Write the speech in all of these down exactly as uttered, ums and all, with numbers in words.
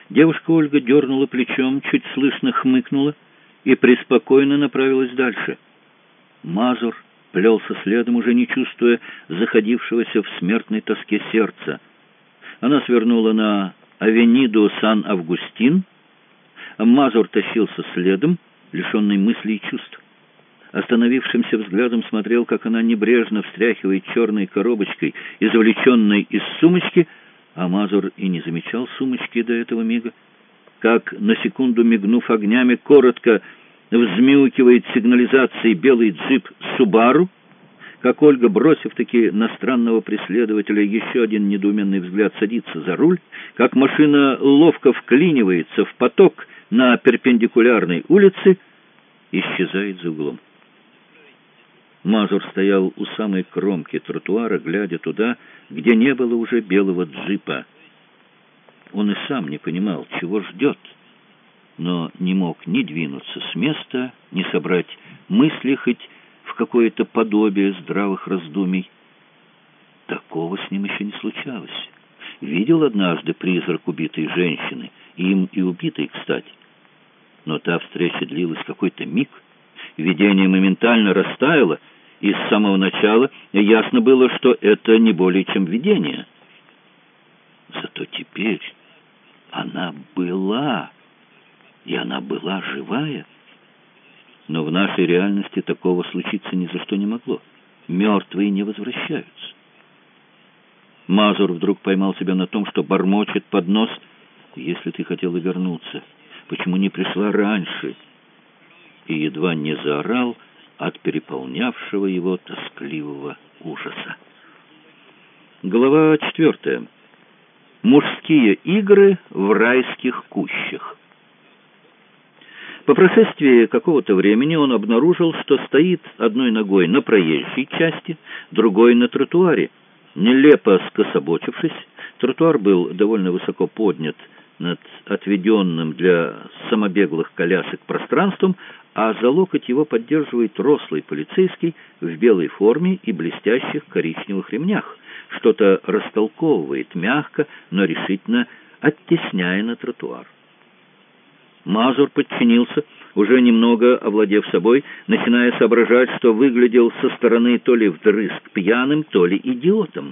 Девушка Ольга дернула плечом, чуть слышно хмыкнула и преспокойно направилась дальше. Мазур плелся следом, уже не чувствуя заходившегося в смертной тоске сердца. Она свернула на авениду Сан-Августин, а Мазур тащился следом, лишенный мыслей и чувств. Остановившимся взглядом смотрел, как она небрежно встряхивает черной коробочкой, извлеченной из сумочки, а Мазур и не замечал сумочки до этого мига, как, на секунду мигнув огнями, коротко взмяукивает сигнализацией белый джип «Субару», как Ольга, бросив-таки на странного преследователя еще один недоуменный взгляд, садится за руль, как машина ловко вклинивается в поток на перпендикулярной улице, исчезает за углом. Мазур стоял у самой кромки тротуара, глядя туда, где не было уже белого джипа. Он и сам не понимал, чего ждет, но не мог ни двинуться с места, ни собрать мысли хоть в какое-то подобие здравых раздумий. Такого с ним еще не случалось. Видел однажды призрак убитой женщины, им и убитой, кстати. Но та встреча длилась какой-то миг, видение моментально растаяло, и с самого начала ясно было, что это не более чем видение. Зато теперь она была, и она была живая. Но в нашей реальности такого случиться ни за что не могло. Мертвые не возвращаются. Мазур вдруг поймал себя на том, что бормочет под нос: «Если ты хотела вернуться, почему не пришла раньше?» И едва не заорал от переполнявшего его тоскливого ужаса. Глава четвертая. Мужские игры в райских кущах. По прошествии какого-то времени он обнаружил, что стоит одной ногой на проезжей части, другой на тротуаре. Нелепо скособочившись, тротуар был довольно высоко поднят над отведенным для самобеглых колясок пространством, а за локоть его поддерживает рослый полицейский в белой форме и блестящих коричневых ремнях. Что-то растолковывает мягко, но решительно оттесняя на тротуар. Мазур подчинился, уже немного овладев собой, начиная соображать, что выглядел со стороны то ли вдрызг пьяным, то ли идиотом.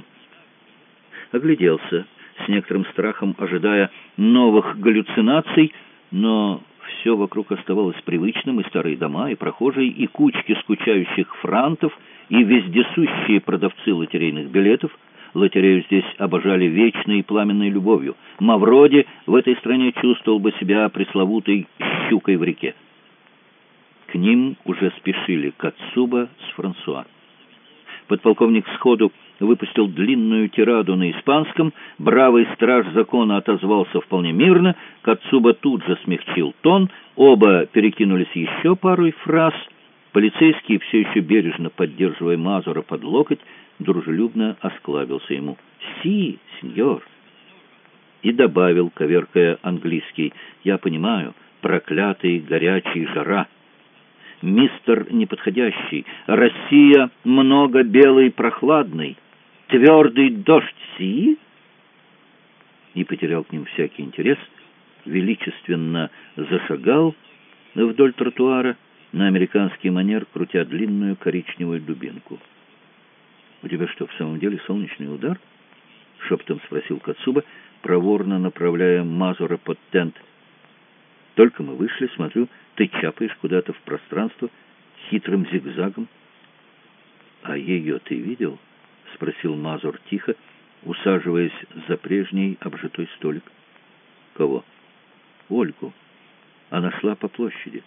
Огляделся, с некоторым страхом ожидая новых галлюцинаций, но все вокруг оставалось привычным: и старые дома, и прохожие, и кучки скучающих франтов, и вездесущие продавцы лотерейных билетов. Лотерею здесь обожали вечной и пламенной любовью. Мавроди в этой стране чувствовал бы себя пресловутой щукой в реке. К ним уже спешили Кацуба с Франсуа. Подполковник сходу выпустил длинную тираду на испанском, бравый страж закона отозвался вполне мирно, Кацуба тут же смягчил тон, оба перекинулись еще парой фраз. Полицейский, все еще бережно поддерживая Мазура под локоть, дружелюбно осклабился ему: «Си, сеньор!» И добавил, коверкая английский: «Я понимаю, проклятый горячий жара. Мистер неподходящий, Россия много белый прохладный, твердый дождь, си?» И потерял к ним всякий интерес, величественно зашагал вдоль тротуара, на американский манер крутя длинную коричневую дубинку. «У тебя что, в самом деле солнечный удар?» — шепотом спросил Кацуба, проворно направляя Мазура под тент. «Только мы вышли, смотрю, ты чапаешь куда-то в пространство хитрым зигзагом». «А ее ты видел?» — спросил Мазур тихо, усаживаясь за прежний обжитой столик. «Кого?» «Ольгу. Она шла по площади».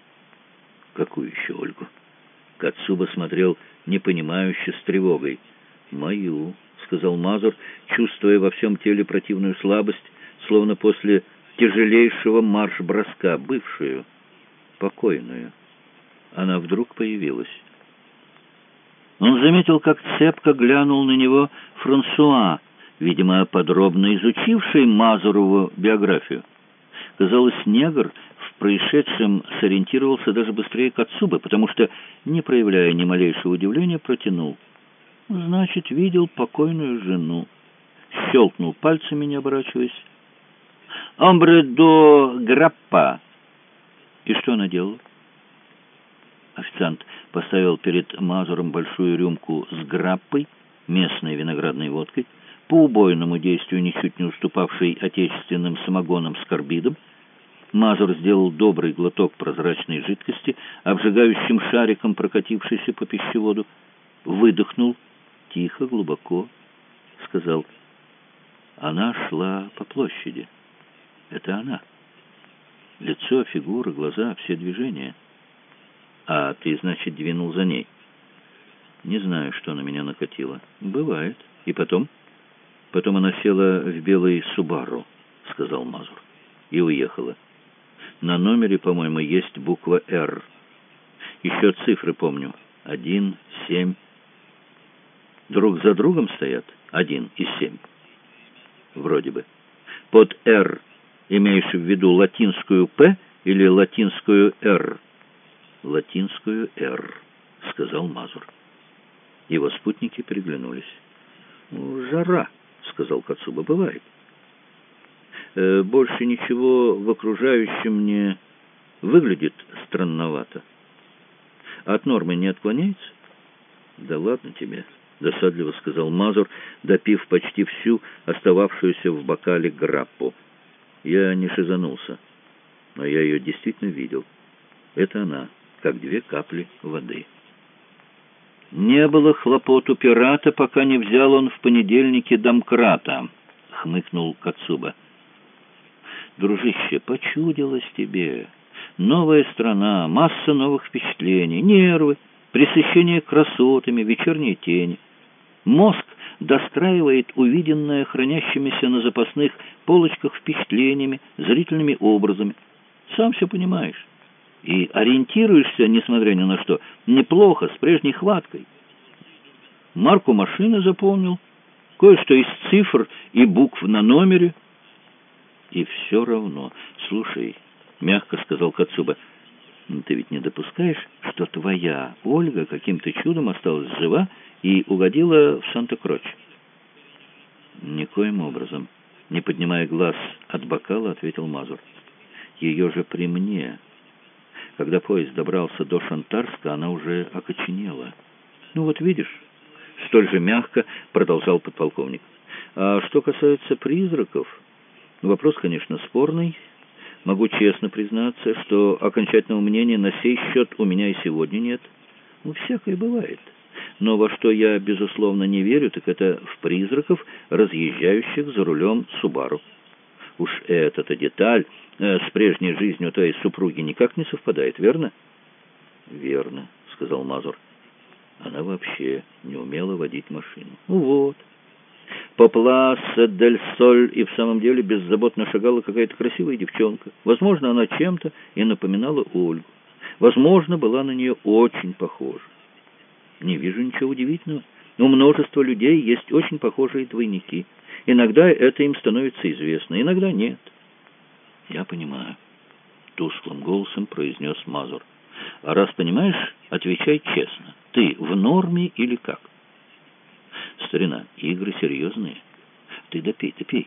«Какую еще Ольгу?» Кацуба смотрел непонимающе, с тревогой. «Мою», — сказал Мазур, чувствуя во всем теле противную слабость, словно после тяжелейшего марш-броска, бывшую, покойную. Она вдруг появилась. Он заметил, как цепко глянул на него Франсуа, видимо, подробно изучивший Мазурову биографию. Казалось, негр в происшедшем сориентировался даже быстрее Кацубы, потому что, не проявляя ни малейшего удивления, протянул: «Значит, видел покойную жену». Щелкнул пальцами, не оборачиваясь. «Омбре до граппа». И что она делала? Официант поставил перед Мазуром большую рюмку с граппой, местной виноградной водкой, по убойному действию ничуть не уступавшей отечественным самогонам с карбидом. Мазур сделал добрый глоток прозрачной жидкости, обжигающим шариком прокатившийся по пищеводу, выдохнул, тихо, глубоко, сказал: «Она шла по площади. Это она. Лицо, фигура, глаза, все движения. А ты, значит, двинул за ней?» «Не знаю, что на меня накатило. Бывает. И потом?» «Потом она села в белый Субару», — сказал Мазур, — «и уехала. На номере, по-моему, есть буква «Р». Еще цифры помню. Один, семь. Друг за другом стоят один и семь. Вроде бы. Под «Р» имеешь в виду латинскую «П» или латинскую «Р»?» «Латинскую «Р», — сказал Мазур. Его спутники переглянулись. «Ну, жара», — сказал Кацуба, — «бывает. Э, больше ничего в окружающем не выглядит странновато. От нормы не отклоняется?» «Да ладно тебе», — досадливо сказал Мазур, допив почти всю остававшуюся в бокале граппу. «Я не шизанулся, но я ее действительно видел. Это она, как две капли воды». «Не было хлопот у пирата, пока не взял он в понедельнике домкрата», — хмыкнул Кацуба. «Дружище, почудилось тебе. Новая страна, масса новых впечатлений, нервы, пресыщение красотами, вечерние тени. Мозг достраивает увиденное хранящимися на запасных полочках впечатлениями, зрительными образами. Сам все понимаешь. И ориентируешься, несмотря ни на что, неплохо, с прежней хваткой. Марку машины запомнил, кое-что из цифр и букв на номере. И все равно, слушай, — мягко сказал Кацуба, — ты ведь не допускаешь, что твоя Ольга каким-то чудом осталась жива и угодила в Санта-Кроч?» «Никоим образом», — не поднимая глаз от бокала, ответил Мазур. «Ее же при мне. Когда поезд добрался до Шантарска, она уже окоченела». «Ну вот видишь», — столь же мягко продолжал подполковник. «А что касается призраков, вопрос, конечно, спорный. Могу честно признаться, что окончательного мнения на сей счет у меня и сегодня нет. Ну, всякое бывает. Но во что я, безусловно, не верю, так это в призраков, разъезжающих за рулем Субару. Уж эта-то деталь э, с прежней жизнью твоей супруги никак не совпадает, верно?» «Верно», — сказал Мазур. «Она вообще не умела водить машину». «Ну вот. По Пласе дель Соль и в самом деле беззаботно шагала какая-то красивая девчонка. Возможно, она чем-то и напоминала Ольгу. Возможно, была на нее очень похожа. Не вижу ничего удивительного. У множества людей есть очень похожие двойники. Иногда это им становится известно, иногда нет». «Я понимаю», — тусклым голосом произнес Мазур. «А раз понимаешь, отвечай честно. Ты в норме или как?» «Старина, игры серьезные. Ты допей, допей».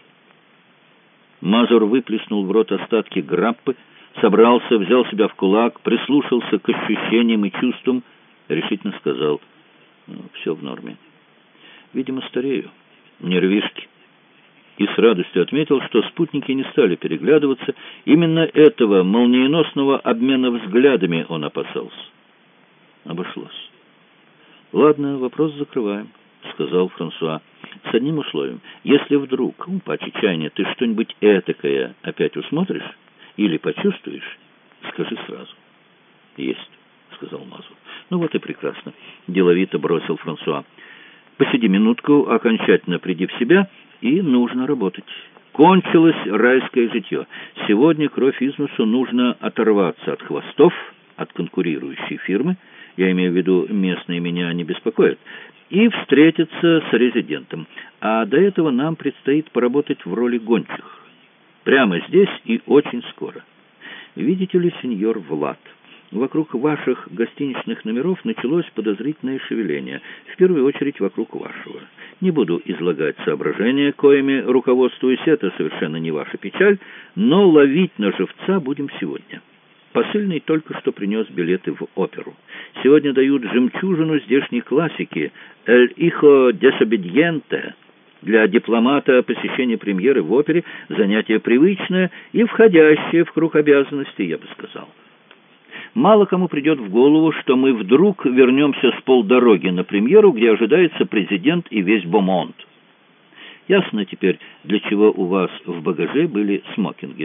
Мазур выплеснул в рот остатки граппы, собрался, взял себя в кулак, прислушался к ощущениям и чувствам, решительно сказал: «Ну, все в норме. Видимо, старею. Нервишки». И с радостью отметил, что спутники не стали переглядываться. Именно этого молниеносного обмена взглядами он опасался. Обошлось. «Ладно, вопрос закрываем», — сказал Франсуа. «С одним условием. Если вдруг, ну, по чаяния, ты что-нибудь этакое опять усмотришь или почувствуешь, скажи сразу». «Есть», — сказал Мазур. «Ну вот и прекрасно», — деловито бросил Франсуа. «Посиди минутку, окончательно приди в себя, и нужно работать. Кончилось райское житье. Сегодня кровь из носу, нужно оторваться от хвостов, от конкурирующей фирмы, я имею в виду, местные меня не беспокоят, и встретиться с резидентом. А до этого нам предстоит поработать в роли гончих. Прямо здесь и очень скоро. Видите ли, сеньор Влад, Вокруг ваших гостиничных номеров началось подозрительное шевеление, в первую очередь вокруг вашего. Не буду излагать соображения, коими руководствуюсь, это совершенно не ваша печаль, но ловить на живца будем сегодня. Посыльный только что принес билеты в оперу. Сегодня дают жемчужину здешней классики «El hijo desobediente». Для дипломата посещение премьеры в опере – занятие привычное и входящее в круг обязанностей, я бы сказал. Мало кому придет в голову, что мы вдруг вернемся с полдороги на премьеру, где ожидается президент и весь бомонд. Ясно теперь, для чего у вас в багаже были смокинги.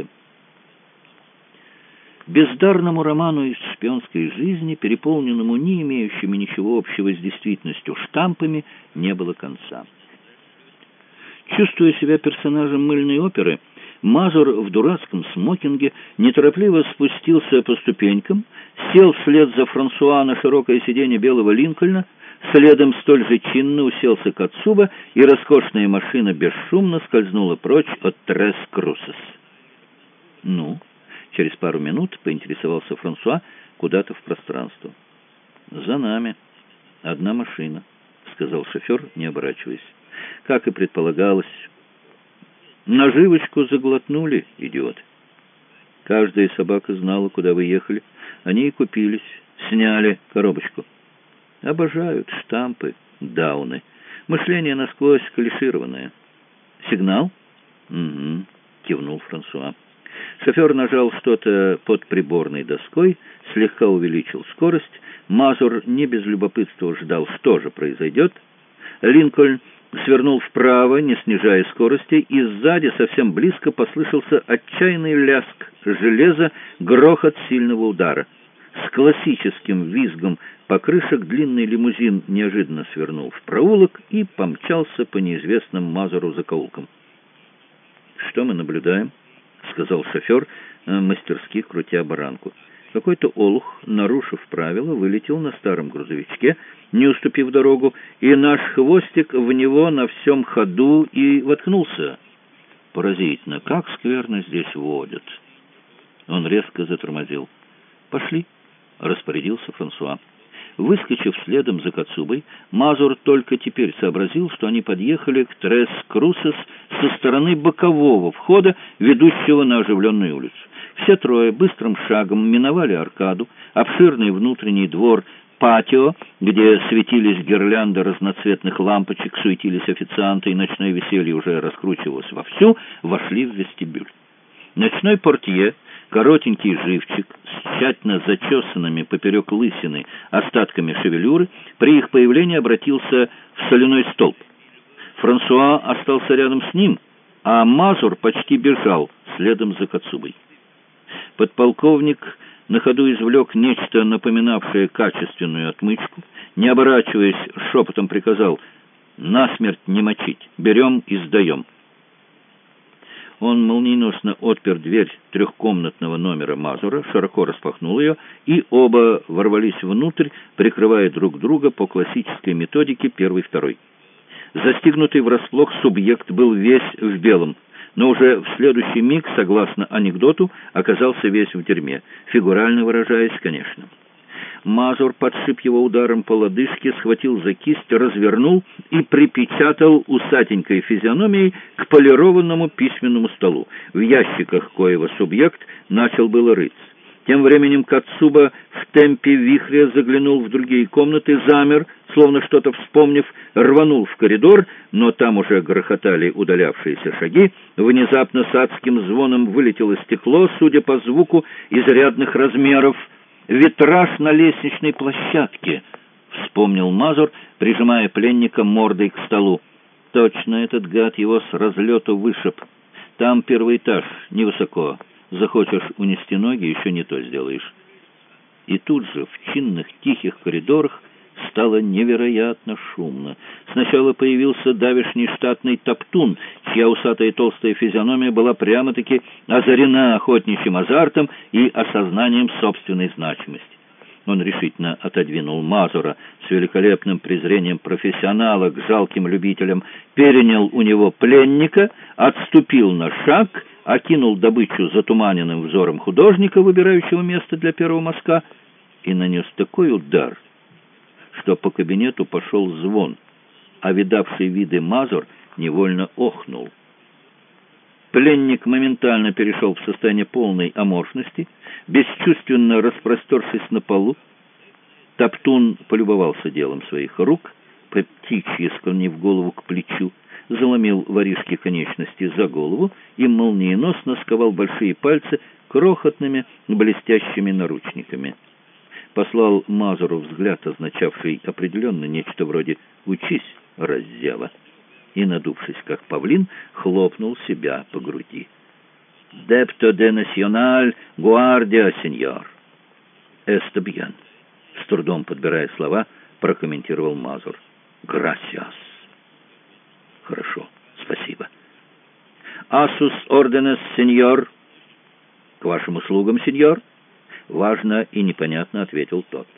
Бездарному роману из шпионской жизни, переполненному не имеющими ничего общего с действительностью штампами, не было конца. Чувствуя себя персонажем мыльной оперы, Мазур в дурацком смокинге неторопливо спустился по ступенькам, сел вслед за Франсуа на широкое сиденье белого Линкольна, следом столь же чинно уселся Кацуба, и роскошная машина бесшумно скользнула прочь от Трес Крусес. «Ну?» — через пару минут поинтересовался Франсуа куда-то в пространство. «За нами. Одна машина», — сказал шофер, не оборачиваясь. «Как и предполагалось. Наживочку заглотнули, идиоты. Каждая собака знала, куда вы ехали. Они и купились, сняли коробочку. Обожают штампы, дауны. Мышление насквозь клишированное. Сигнал?» «Угу», — кивнул Франсуа. Шофер нажал что-то под приборной доской, слегка увеличил скорость. Мазур не без любопытства ждал, что же произойдет. Линкольн свернул вправо, не снижая скорости, и сзади совсем близко послышался отчаянный лязг железа, грохот сильного удара. С классическим визгом покрышек длинный лимузин неожиданно свернул в проулок и помчался по неизвестным Мазуру закоулкам. «Что мы наблюдаем?» — сказал шофер, мастерски крутя баранку. Какой-то олух, нарушив правила, вылетел на старом грузовичке, не уступив дорогу, и наш хвостик в него на всем ходу и воткнулся. Поразительно, как скверно здесь водят. Он резко затормозил. «Пошли», — распорядился Франсуа. Выскочив следом за Кацубой, Мазур только теперь сообразил, что они подъехали к Трес Крусес со стороны бокового входа, ведущего на оживленную улицу. Все трое быстрым шагом миновали аркаду, обширный внутренний двор, патио, где светились гирлянды разноцветных лампочек, суетились официанты, и ночное веселье уже раскручивалось вовсю, вошли в вестибюль. Ночной портье, коротенький живчик с тщательно зачесанными поперек лысины остатками шевелюры, при их появлении обратился в соляной столб. Франсуа остался рядом с ним, а Мазур почти бежал следом за Кацубой. Подполковник на ходу извлек нечто, напоминавшее качественную отмычку, не оборачиваясь, шепотом приказал: «Насмерть не мочить, берем и сдаем». Он молниеносно отпер дверь трехкомнатного номера Мазура, широко распахнул ее, и оба ворвались внутрь, прикрывая друг друга по классической методике первый-второй. Застигнутый врасплох субъект был весь в белом, но уже в следующий миг, согласно анекдоту, оказался весь в дерьме, фигурально выражаясь, конечно. Мазур подшиб его ударом по лодыжке, схватил за кисть, развернул и припечатал усатенькой физиономией к полированному письменному столу, в ящиках коего субъект начал было рыться. Тем временем Кацуба в темпе вихря заглянул в другие комнаты, замер, словно что-то вспомнив, рванул в коридор, но там уже грохотали удалявшиеся шаги. Внезапно с адским звоном вылетело стекло, судя по звуку, изрядных размеров. «Витраж на лестничной площадке», — вспомнил Мазур, прижимая пленника мордой к столу. «Точно, этот гад его с разлету вышиб. Там первый этаж, невысоко. Захочешь унести ноги, еще не то сделаешь». И тут же в чинных тихих коридорах стало невероятно шумно. Сначала появился давешний штатный топтун, чья усатая толстая физиономия была прямо-таки озарена охотничьим азартом и осознанием собственной значимости. Он решительно отодвинул Мазура с великолепным презрением профессионала к жалким любителям, перенял у него пленника, отступил на шаг, окинул добычу затуманенным взором художника, выбирающего место для первого мазка, и нанес такой удар, что по кабинету пошел звон, а видавший виды Мазур невольно охнул. Пленник моментально перешел в состояние полной аморфности, бесчувственно распростершись на полу. Топтун полюбовался делом своих рук, по птичьи склонив голову к плечу, заломил воришке конечности за голову и молниеносно сковал большие пальцы крохотными блестящими наручниками. Послал Мазуру взгляд, означавший определенно нечто вроде «учись, раззява», и, надувшись как павлин, хлопнул себя по груди. «Депто де националь гуардия, сеньор!» «Эсто бьен», — с трудом подбирая слова, прокомментировал Мазур. «Грасиас». «Хорошо, спасибо». «Асус орденес, сеньор». «К вашим услугам, сеньор», — важно и непонятно ответил тот.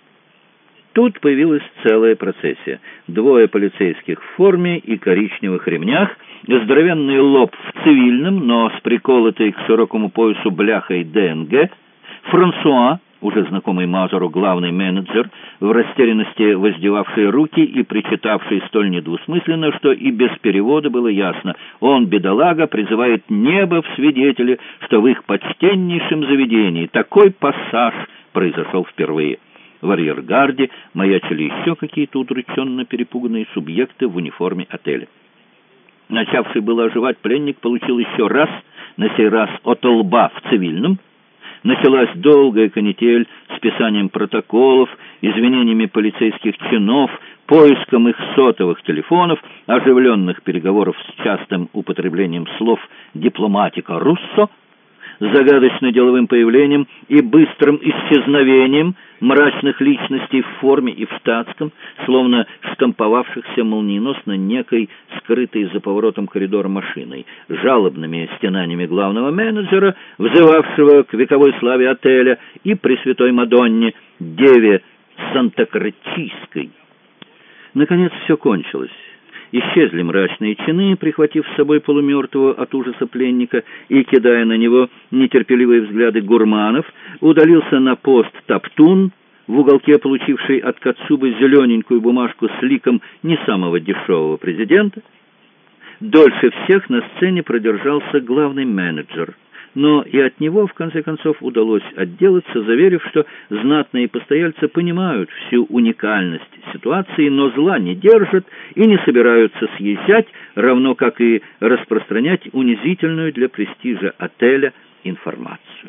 Тут появилась целая процессия. Двое полицейских в форме и коричневых ремнях, здоровенный лоб в цивильном, но с приколотой к широкому поясу бляхой ДНГ, Франсуа, уже знакомый Мазуру главный менеджер, в растерянности воздевавший руки и причитавший столь недвусмысленно, что и без перевода было ясно. Он, бедолага, призывает небо в свидетели, что в их почтеннейшем заведении такой пассаж произошел впервые. В арьергарде маячили еще какие-то удрученно перепуганные субъекты в униформе отеля. Начавший было оживать пленник получил еще раз, на сей раз от лба в цивильном. Началась долгая канитель с писанием протоколов, извинениями полицейских чинов, поиском их сотовых телефонов, оживленных переговоров с частым употреблением слов «дипломатика Руссо», загадочно деловым появлением и быстрым исчезновением мрачных личностей в форме и в штатском, словно штамповавшихся молниеносно некой скрытой за поворотом коридора машиной, жалобными стенаниями главного менеджера, взывавшего к вековой славе отеля, и Пресвятой Мадонне, деве Сантакратийской. Наконец все кончилось. Исчезли мрачные чины, прихватив с собой полумертвого от ужаса пленника и, кидая на него нетерпеливые взгляды гурманов, удалился на пост Топтун, в уголке получивший от Кацубы зелененькую бумажку с ликом не самого дешевого президента. Дольше всех на сцене продержался главный менеджер, но и от него, в конце концов, удалось отделаться, заверив, что знатные постояльцы понимают всю уникальность ситуации, но зла не держат и не собираются съезжать, равно как и распространять унизительную для престижа отеля информацию.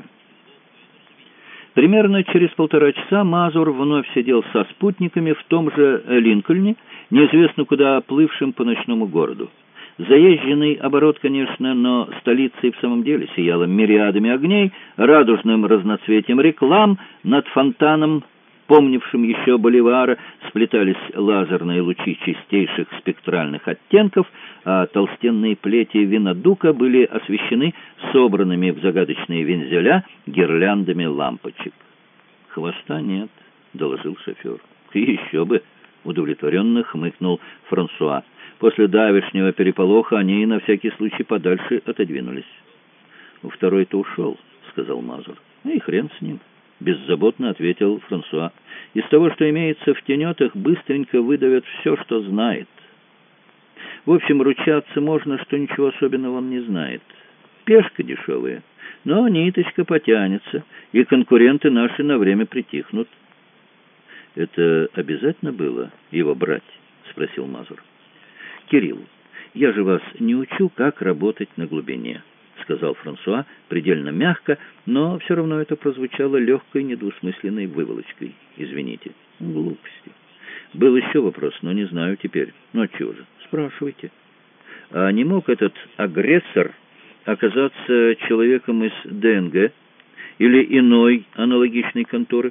Примерно через полтора часа Мазур вновь сидел со спутниками в том же Линкольне, неизвестно куда плывшим по ночному городу. Заезженный оборот, конечно, но столица и в самом деле сияла мириадами огней, радужным разноцветием реклам, над фонтаном, помнившим еще Боливара, сплетались лазерные лучи чистейших спектральных оттенков, а толстенные плети винодука были освещены собранными в загадочные вензеля гирляндами лампочек. «Хвоста нет», — доложил шофер. «И еще бы», — удовлетворенно хмыкнул Франсуа. После давешнего переполоха они на всякий случай подальше отодвинулись. «Второй-то ушел», — сказал Мазур. «Ну и хрен с ним», — беззаботно ответил Франсуа. «Из того, что имеется в тенетах, быстренько выдавят все, что знает. В общем, ручаться можно, что ничего особенного он не знает. Пешка дешевая, но ниточка потянется, и конкуренты наши на время притихнут». «Это обязательно было его брать?» — спросил Мазур. «Кирилл, я же вас не учу, как работать на глубине», — сказал Франсуа предельно мягко, но все равно это прозвучало легкой недвусмысленной выволочкой. «Извините, глупости. Был еще вопрос, но не знаю теперь. Ну, отчего же? Спрашивайте. А не мог этот агрессор оказаться человеком из ДНГ или иной аналогичной конторы?»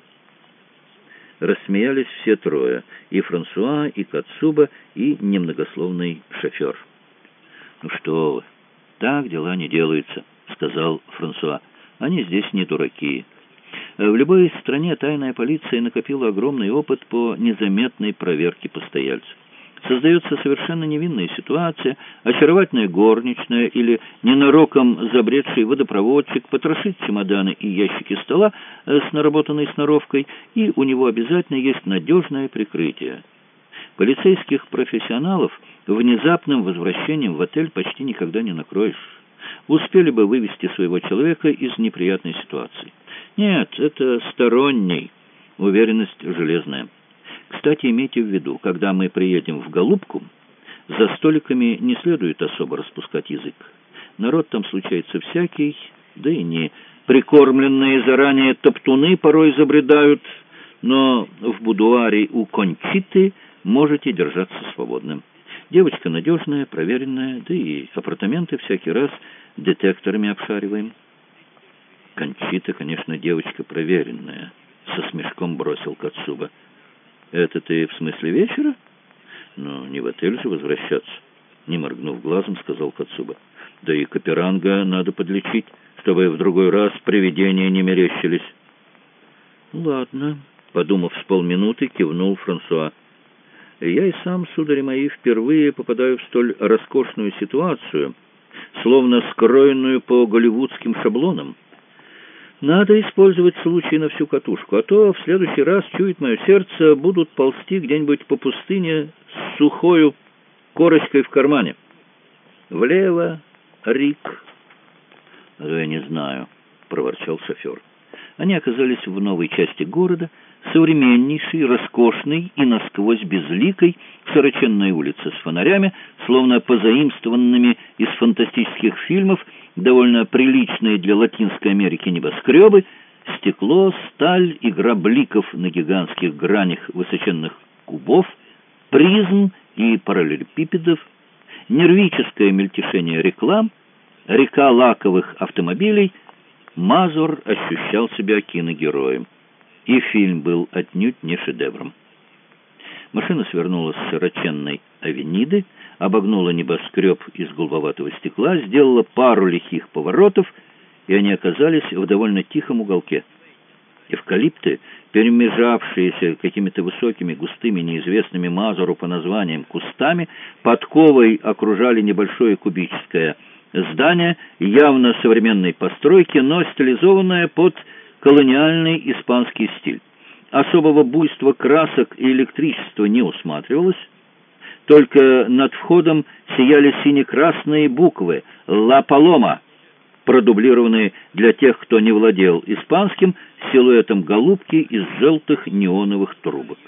Рассмеялись все трое, и Франсуа, и Кацуба, и немногословный шофер. «Ну что вы, так дела не делаются», — сказал Франсуа. «Они здесь не дураки. В любой стране тайная полиция накопила огромный опыт по незаметной проверке постояльцев. Создается совершенно невинная ситуация, очаровательная горничная или ненароком забредший водопроводчик потрошит чемоданы и ящики стола с наработанной сноровкой, и у него обязательно есть надежное прикрытие. Полицейских профессионалов внезапным возвращением в отель почти никогда не накроешь. Успели бы вывести своего человека из неприятной ситуации. Нет, это сторонний, уверенность железная. Кстати, имейте в виду, когда мы приедем в Голубку, за столиками не следует особо распускать язык. Народ там случается всякий, да и не прикормленные заранее топтуны порой забредают, но в будуаре у Кончиты можете держаться свободным. Девочка надежная, проверенная, да и апартаменты всякий раз детекторами обшариваем. Кончита, конечно, девочка проверенная, со смешком бросил Кацуба. Это ты в смысле вечера? Ну, не в отель же возвращаться. Не моргнув глазом, сказал Кацуба. Да и Каперанга надо подлечить, чтобы в другой раз привидения не мерещились. Ладно, подумав с полминуты, кивнул Франсуа. Я и сам, судари мои, впервые попадаю в столь роскошную ситуацию, словно скроенную по голливудским шаблонам. Надо использовать случай на всю катушку, а то в следующий раз, чует мое сердце, будут ползти где-нибудь по пустыне с сухою корочкой в кармане. Влево, Рик. — Я не знаю, — проворчал шофер. Они оказались в новой части города, современнейшей, роскошной и насквозь безликой, широченной улице с фонарями, словно позаимствованными из фантастических фильмов, довольно приличные для Латинской Америки небоскребы, стекло, сталь, игра бликов на гигантских гранях высоченных кубов, призм и параллелепипедов, нервическое мельтешение реклам, река лаковых автомобилей. Мазур ощущал себя киногероем. И фильм был отнюдь не шедевром. Машина свернула с широченной авениды, обогнула небоскреб из голубоватого стекла, сделала пару лихих поворотов, и они оказались в довольно тихом уголке. Эвкалипты, перемежавшиеся какими-то высокими, густыми, неизвестными Мазуру по названиям кустами, подковой окружали небольшое кубическое здание, явно современной постройки, но стилизованное под колониальный испанский стиль. Особого буйства красок и электричества не усматривалось, только над входом сияли сине-красные буквы «Ла Палома», продублированные для тех, кто не владел испанским, силуэтом голубки из желтых неоновых трубок.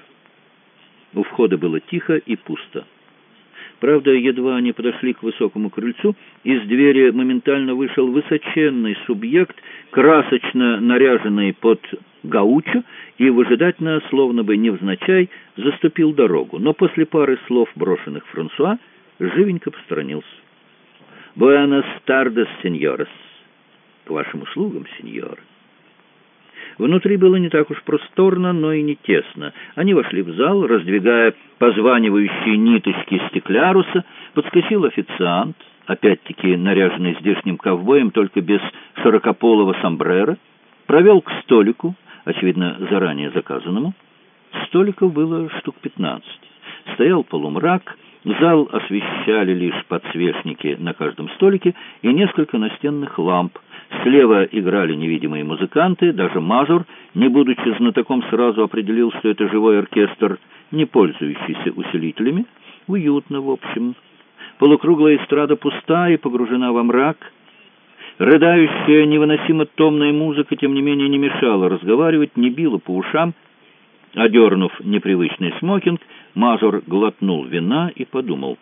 У входа было тихо и пусто. Правда, едва они подошли к высокому крыльцу, из двери моментально вышел высоченный субъект, красочно наряженный под гаучо, и выжидательно, словно бы невзначай, заступил дорогу. Но после пары слов, брошенных Франсуа, живенько посторонился. «Буэнос тардес, сеньорес». «К вашим услугам, сеньор». Внутри было не так уж просторно, но и не тесно. Они вошли в зал, раздвигая позванивающие ниточки стекляруса. Подскочил официант, опять-таки наряженный здешним ковбоем, только без широкополого сомбреро, провел к столику, очевидно, заранее заказанному. Столиков было штук пятнадцать. Стоял полумрак, зал освещали лишь подсвечники на каждом столике и несколько настенных ламп. Слева играли невидимые музыканты, даже Мазур, не будучи знатоком, сразу определил, что это живой оркестр, не пользующийся усилителями. Уютно, в общем. Полукруглая эстрада пуста и погружена во мрак. Рыдающая, невыносимо томная музыка, тем не менее, не мешала разговаривать, не била по ушам. Одернув непривычный смокинг, Мазур глотнул вина и подумал: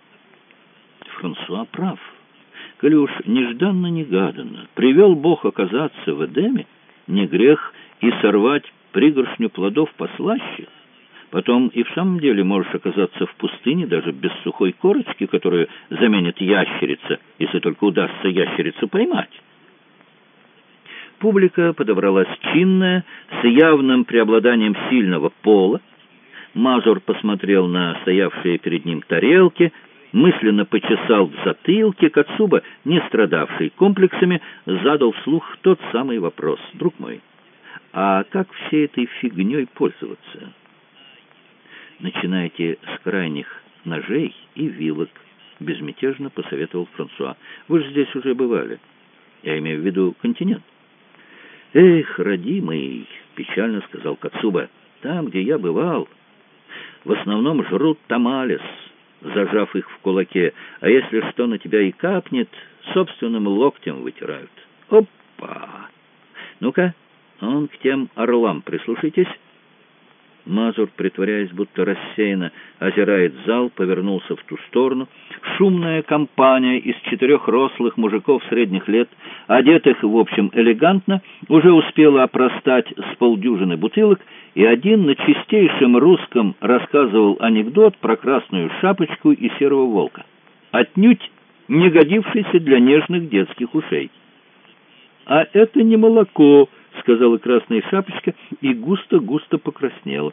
Франсуа прав. Коли уж нежданно-негаданно привел Бог оказаться в Эдеме, не грех и сорвать пригоршню плодов послаще. Потом и в самом деле можешь оказаться в пустыне даже без сухой корочки, которую заменит ящерица, если только удастся ящерицу поймать. Публика подобралась чинная, с явным преобладанием сильного пола. Мазур посмотрел на стоявшие перед ним тарелки, мысленно почесал в затылке. Кацуба, не страдавший комплексами, задал вслух тот самый вопрос: «Друг мой, а как всей этой фигней пользоваться?» «Начинайте с крайних ножей и вилок», — безмятежно посоветовал Франсуа. «Вы же здесь уже бывали. Я имею в виду континент». «Эх, родимый», — печально сказал Кацуба, — «там, где я бывал, в основном жрут тамалес, зажав их в кулаке, а если что на тебя и капнет, собственным локтем вытирают. Опа! Ну-ка, он к тем орлам прислушайтесь». Мазур, притворяясь, будто рассеянно озирает зал, повернулся в ту сторону. Шумная компания из четырех рослых мужиков средних лет, одетых, в общем, элегантно, уже успела опростать с полдюжины бутылок, и один на чистейшем русском рассказывал анекдот про красную шапочку и серого волка, отнюдь не годившийся для нежных детских ушей. «А это не молоко», — сказала красная шапочка и густо-густо покраснела.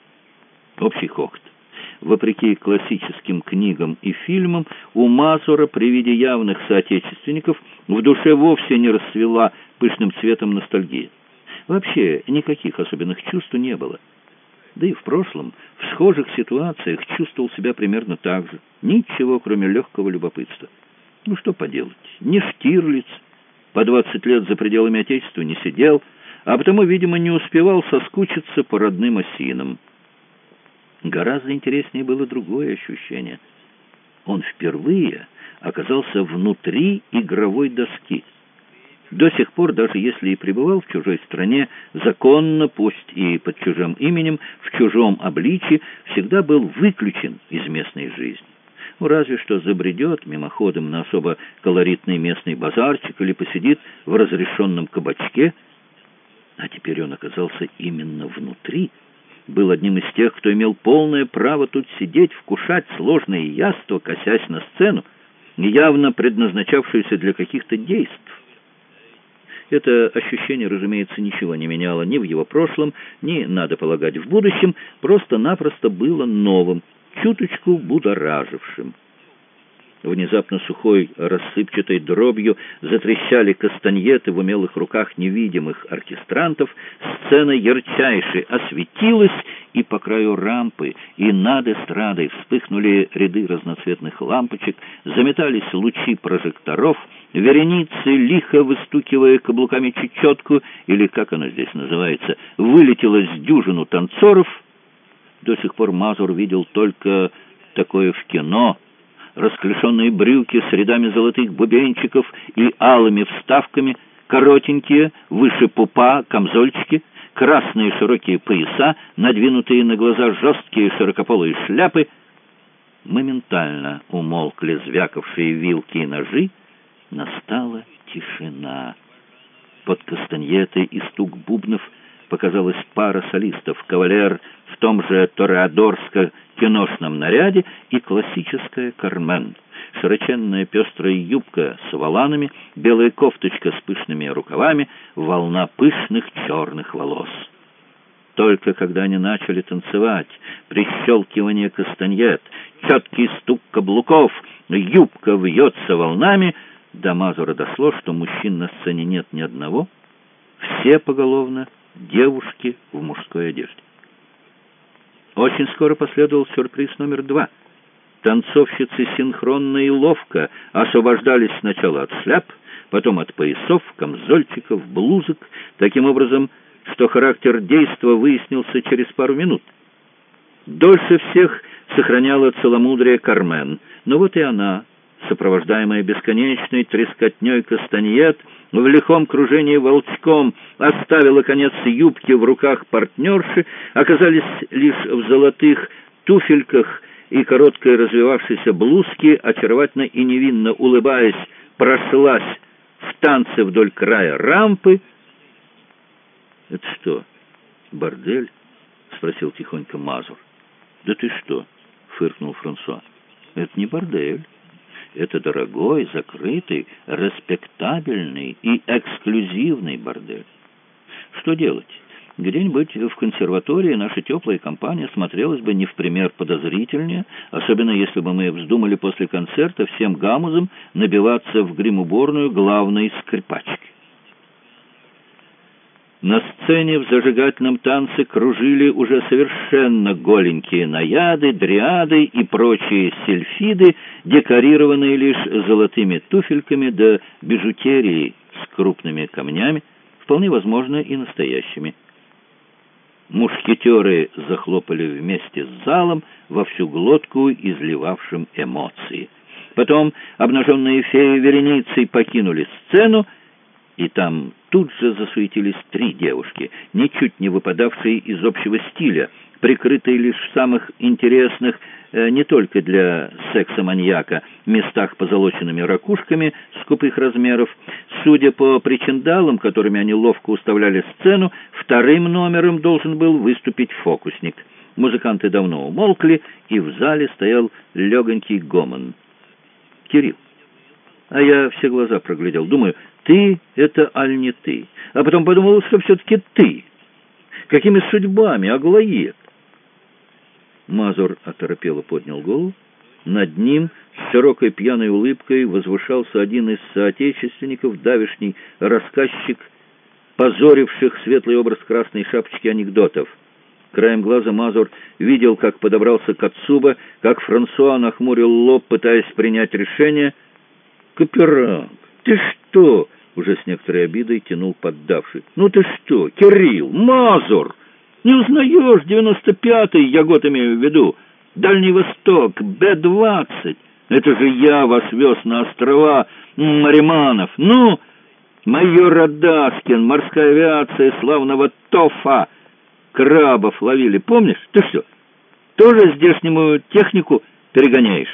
Общий хохот. Вопреки классическим книгам и фильмам, у Мазура при виде явных соотечественников в душе вовсе не расцвела пышным цветом ностальгии. Вообще никаких особенных чувств не было. Да и в прошлом, в схожих ситуациях, чувствовал себя примерно так же. Ничего, кроме легкого любопытства. Ну что поделать, не Штирлиц. По двадцать лет за пределами Отечества не сидел, а потому, видимо, не успевал соскучиться по родным осинам. Гораздо интереснее было другое ощущение. Он впервые оказался внутри игровой доски. До сих пор, даже если и пребывал в чужой стране, законно, пусть и под чужим именем, в чужом обличье, всегда был выключен из местной жизни. Ну, разве что забредет мимоходом на особо колоритный местный базарчик или посидит в разрешенном кабачке. А теперь он оказался именно внутри, был одним из тех, кто имел полное право тут сидеть, вкушать сложные яства, косясь на сцену, явно предназначавшуюся для каких-то действий. Это ощущение, разумеется, ничего не меняло ни в его прошлом, ни, надо полагать, в будущем, просто-напросто было новым, чуточку будоражившим. Внезапно сухой, рассыпчатой дробью затрещали кастаньеты в умелых руках невидимых оркестрантов, сцена ярчайше осветилась, и по краю рампы и над эстрадой вспыхнули ряды разноцветных лампочек, заметались лучи прожекторов, вереницы, лихо выстукивая каблуками чечетку, или, как оно здесь называется, вылетело с дюжину танцоров. До сих пор Мазур видел только такое в кино. Расклешенные брюки с рядами золотых бубенчиков и алыми вставками, коротенькие, выше пупа, камзольчики, красные широкие пояса, надвинутые на глаза жесткие широкополые шляпы. Моментально умолкли звякавшие вилки и ножи. Настала тишина. Под кастаньеты и стук бубнов показалась пара солистов, кавалер в том же тореадорско-киношном наряде и классическая Кармен. Широченная пестрая юбка с воланами, белая кофточка с пышными рукавами, волна пышных черных волос. Только когда они начали танцевать, прищелкивание кастаньет, четкий стук каблуков, юбка вьется волнами, до Мазура дошло, что мужчин на сцене нет ни одного, все поголовно девушки в мужской одежде. Очень скоро последовал сюрприз номер два. Танцовщицы синхронно и ловко освобождались сначала от шляп, потом от поясов, камзольчиков, блузок, таким образом, что характер действа выяснился через пару минут. Дольше всех сохраняла целомудрие Кармен, но вот и она, сопровождаемая бесконечной трескотней кастаньет, в лихом кружении волчком оставила конец юбки в руках партнерши, оказались лишь в золотых туфельках и короткой развивавшейся блузке, очаровательно и невинно улыбаясь, прошлась в танце вдоль края рампы. — Это что, бордель? — спросил тихонько Мазур. — Да ты что? — фыркнул Франсуа. — Это не бордель. Это дорогой, закрытый, респектабельный и эксклюзивный бордель. Что делать? Где-нибудь в консерватории наша теплая компания смотрелась бы не в пример подозрительнее, особенно если бы мы вздумали после концерта всем гамузом набиваться в грим-уборную главной скрипачки. На сцене в зажигательном танце кружили уже совершенно голенькие наяды, дриады и прочие сильфиды, декорированные лишь золотыми туфельками да бижутерией с крупными камнями, вполне возможно и настоящими. Мушкетеры захлопали вместе с залом во всю глотку, изливавшим эмоции. Потом обнаженные феи вереницей покинули сцену, и там тут же засуетились три девушки, ничуть не выпадавшие из общего стиля, прикрытые лишь в самых интересных, э, не только для секса-маньяка, местах позолоченными ракушками скупых размеров. Судя по причиндалам, которыми они ловко уставляли сцену, вторым номером должен был выступить фокусник. Музыканты давно умолкли, и в зале стоял легонький гомон. «Кирилл, а я все глаза проглядел. Думаю, ты — это аль не ты. А потом подумал, что все-таки ты. Какими судьбами, Аглоед?» Мазур оторопело поднял голову. Над ним с широкой пьяной улыбкой возвышался один из соотечественников, давешний рассказчик, позоривших светлый образ красной шапочки анекдотов. Краем глаза Мазур видел, как подобрался Кацуба, как Франсуа нахмурил лоб, пытаясь принять решение. «Каперанг, ты что?» — уже с некоторой обидой тянул поддавший. «Ну ты что, Кирилл, Мазур! Не узнаешь девяносто пятый, я год имею в виду, Дальний Восток, Б двадцать. Это же я вас вез на острова Мариманов. Ну, майор Радаскин, морская авиация славного ТОФа. Крабов ловили, помнишь? Ты что, тоже здешнему технику перегоняешь?»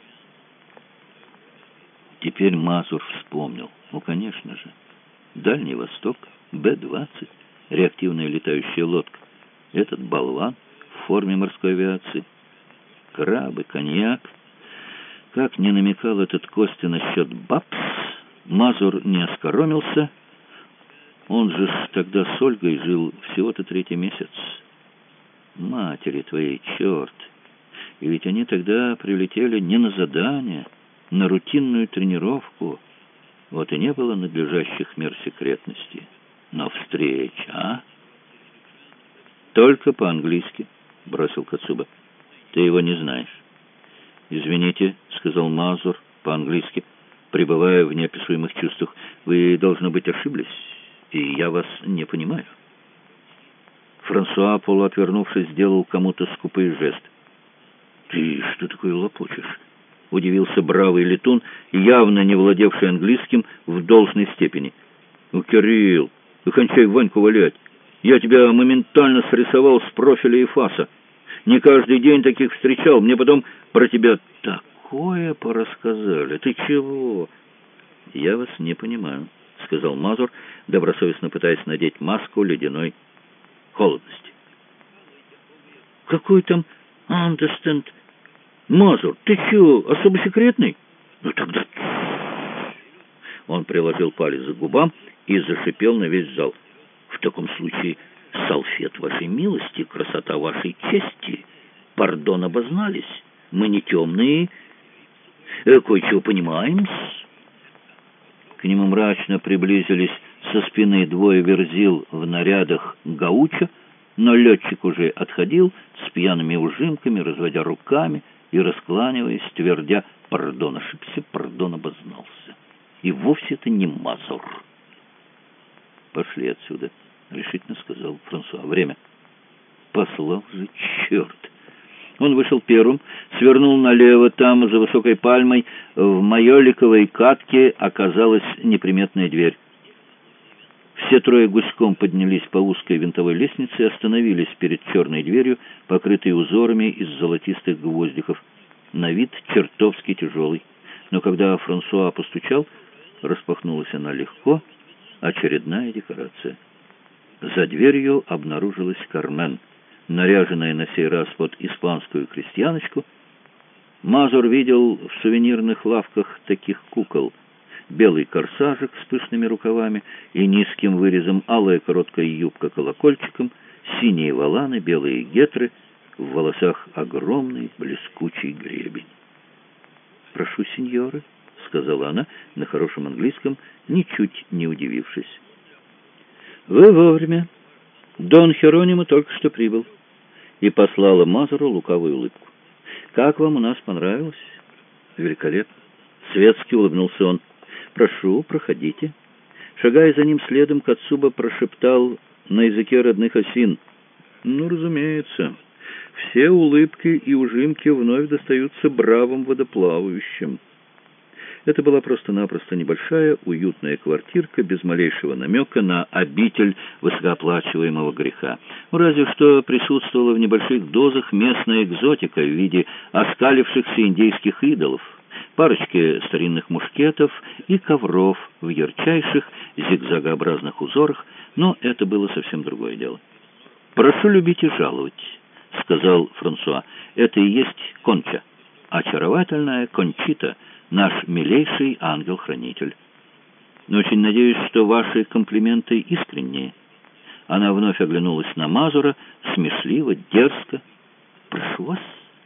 Теперь Мазур вспомнил. Ну, конечно же. Дальний Восток, Б двадцать, реактивная летающая лодка. Этот болван в форме морской авиации. Крабы, коньяк. Как не намекал этот Костя насчет бабс, Мазур не оскоромился. Он же тогда с Ольгой жил всего-то третий месяц. Матери твоей, черт! И ведь они тогда прилетели не на задание, на рутинную тренировку. Вот и не было надлежащих мер секретности. Но встреча, а? «Только по-английски», — бросил Кацуба. «Ты его не знаешь». «Извините», — сказал Мазур по-английски, пребывая в неописуемых чувствах. «Вы, должно быть, ошиблись, и я вас не понимаю». Франсуа, полуотвернувшись, сделал кому-то скупой жест. «Ты что такое лопочешь?» — удивился бравый летун, явно не владевший английским в должной степени. «Ну, Кирилл, ты кончай Ваньку валять. Я тебя моментально срисовал с профиля и фаса. Не каждый день таких встречал. Мне потом про тебя такое порассказали. Ты чего?» «Я вас не понимаю», — сказал Мазур, добросовестно пытаясь надеть маску ледяной холодности. «Какой там understand? Мазур, ты чего, особо секретный? Ну тогда...» Он приложил палец к губам и зашипел на весь зал. «В таком случае салфет вашей милости, красота вашей чести. Пардон, обознались. Мы не темные, э, кое-чего понимаем». К нему мрачно приблизились со спины двое верзил в нарядах гаучо, но летчик уже отходил с пьяными ужимками, разводя руками и раскланиваясь, твердя: «Пардон, ошибся, пардон, обознался. И вовсе это не Мазур». «Пошли отсюда», — решительно сказал Франсуа. «Время». Послал же черт. Он вышел первым, свернул налево. Там, за высокой пальмой, в майоликовой катке оказалась неприметная дверь. Все трое гуськом поднялись по узкой винтовой лестнице и остановились перед черной дверью, покрытой узорами из золотистых гвоздиков. На вид чертовски тяжелый. Но когда Франсуа постучал, распахнулась она легко. Очередная декорация. За дверью обнаружилась Кармен, наряженная на сей раз под испанскую крестьяночку. Мазур видел в сувенирных лавках таких кукол. Белый корсажик с пышными рукавами и низким вырезом, алая короткая юбка колокольчиком, синие воланы, белые гетры, в волосах огромный блескучий гребень. «Прошу, сеньоры», — сказала она на хорошем английском, ничуть не удивившись. «Вы вовремя. Дон Херонимо только что прибыл». И послала Мазуру лукавую улыбку. «Как вам у нас понравилось?» «Великолепно». Светски улыбнулся он. «Прошу, проходите». Шагая за ним следом, Кацуба прошептал на языке родных осин: «Ну, разумеется, все улыбки и ужимки вновь достаются бравым водоплавающим». Это была просто-напросто небольшая, уютная квартирка, без малейшего намека на обитель высокооплачиваемого греха. Разве что присутствовала в небольших дозах местная экзотика в виде оскалившихся индейских идолов, парочки старинных мушкетов и ковров в ярчайших зигзагообразных узорах, но это было совсем другое дело. «Прошу любить и жаловать», — сказал Франсуа. «Это и есть Конча, очаровательная Кончита, наш милейший ангел-хранитель. Но очень надеюсь, что ваши комплименты искренние». Она вновь оглянулась на Мазура, смешливо, дерзко. «Прошу вас».